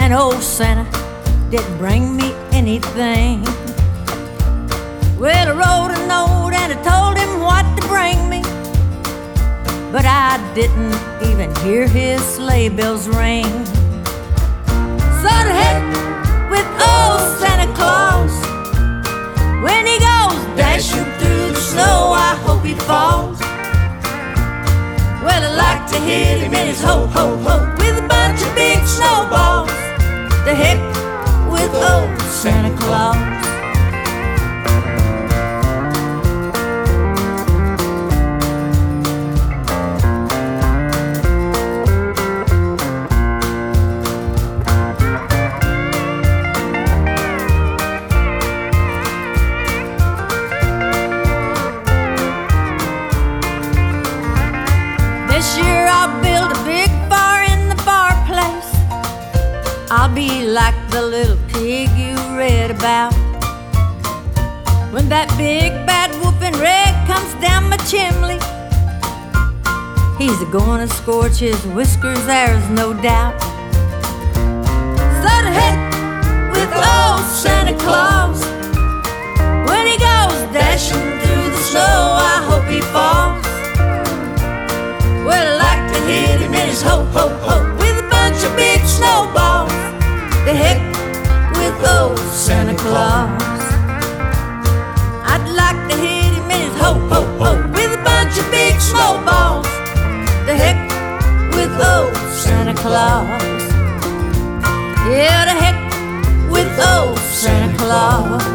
and old Santa didn't bring me anything. Well, I wrote a note and I told him what to bring me, but I didn't even hear his sleigh bells ring. So to heck with old Santa Claus. When he goes dashing through the snow, I hope he falls. Well, I like to hit him in his ho-ho-ho with a bunch of big snowballs. To heck with old Santa Claus. This year I'll build a big fire in the fireplace. I'll be like the little pig you read about. When that big bad wolf in red comes down my chimney, he's gonna scorch his whiskers, there's no doubt. So to heck with old Santa Claus. When he goes dashing through the snow, I hope he falls. Well, I like to hit him in his ho-ho-ho with a bunch of big snowballs. The heck with old Santa Claus. I'd like to hit him in his ho-ho-ho with a bunch of big snowballs. The heck with old Santa Claus. Yeah, the heck with old Santa Claus.